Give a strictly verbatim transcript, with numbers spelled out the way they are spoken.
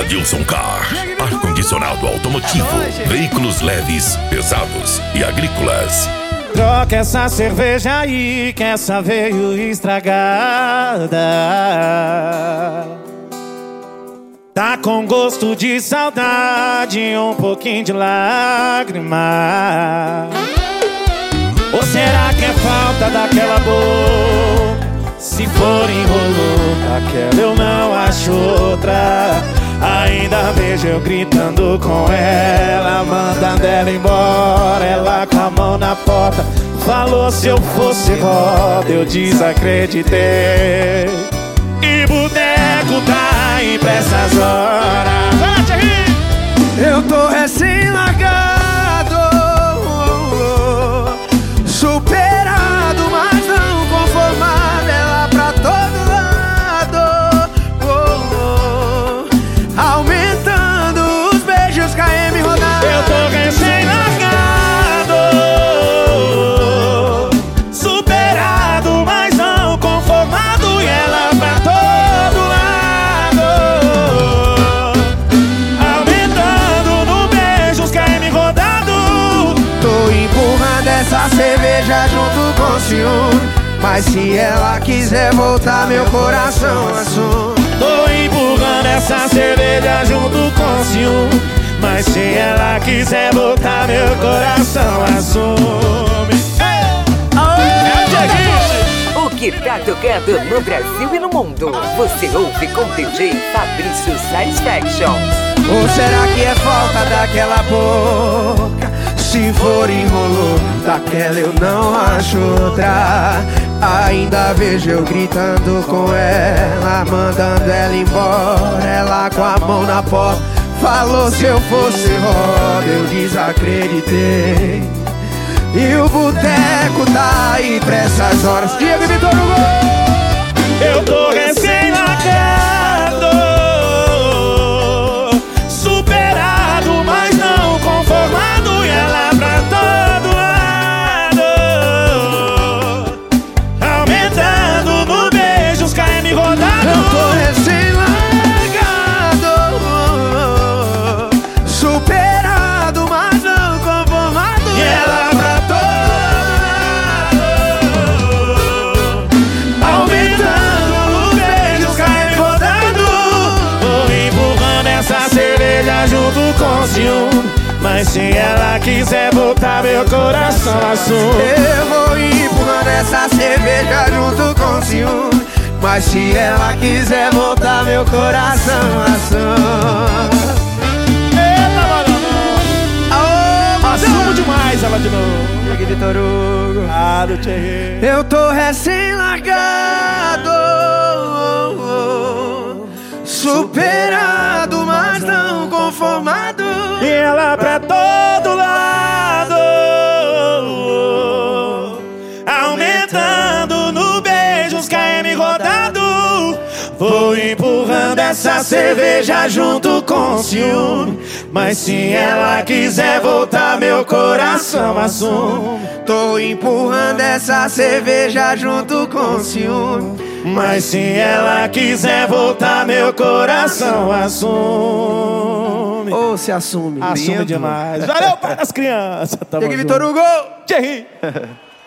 Adilson Car, ar-condicionado automotivo, veículos leves, pesados e agrícolas. Troca essa cerveja aí, que essa veio estragada. Tá com gosto de saudade, um pouquinho de lágrima. Ou será que é falta daquela boca? Se for enrolo daquela eu não acho outra. Ainda vejo eu gritando com ela, mandando ela embora, ela com a mão na porta. Falou se eu fosse roda, eu desacreditei. E boteco tá aí pra essas horas. Eu tô recém-largado, superado, mas não conformado. Ela pra todo lado, oh, oh, aumentando os beijos, K M rodando. Eu tô recém-largado, superado, mas não conformado. E ela pra todo lado, aumentando no beijo, os K M rodando. Tô empurrando essa cerveja junto com o ciúme, mas se ela quiser voltar, meu coração assume. Tô empurrando essa cerveja junto com o ciúme, mas se ela quiser voltar, meu coração assume. O que tá tocando no Brasil e no mundo, você ouve com D J Fabrício Satisfaction. Ou será que é falta daquela boca? Se for enrolo daquela eu não acho outra. Ainda vejo eu gritando com ela, mandando ela embora, ela com a mão na porta. Falou se eu fosse roda, eu desacreditei. E o boteco tá aí pra essas horas. Diego e Vitor Hugo. Eu tô recém-largado, superado, mas não conformado. E ela pra todo lado, aumentando no beijo, os K M rodando. Eu tô recém-largado, superado, mas não conformado. E ela pra todo lado, aumentando no beijo, os K M rodando. Vou empurrando essa cerveja junto com o ciúme, mas se ela quiser voltar, meu coração assume. Eu vou empurrando essa cerveja junto com o ciúme, mas se ela quiser voltar, meu coração assume. Eita, mano, Aô, assumo demais ela de novo. Diego e Vitor Hugo. Ah, do Thierry. Eu tô recém-largado, superado, mas não conformado. E ela pra todo lado, aumentando no beijo, os K M rodando. Vou empurrando essa cerveja junto com o ciúme, mas se ela quiser voltar, meu coração assume. Tô empurrando essa cerveja junto com o ciúme, mas se ela quiser voltar, meu coração assume. ou se assume. Assume Lindo. demais. Valeu, pai das crianças. Tamo Diego e Vitor junto. Hugo. Thierry.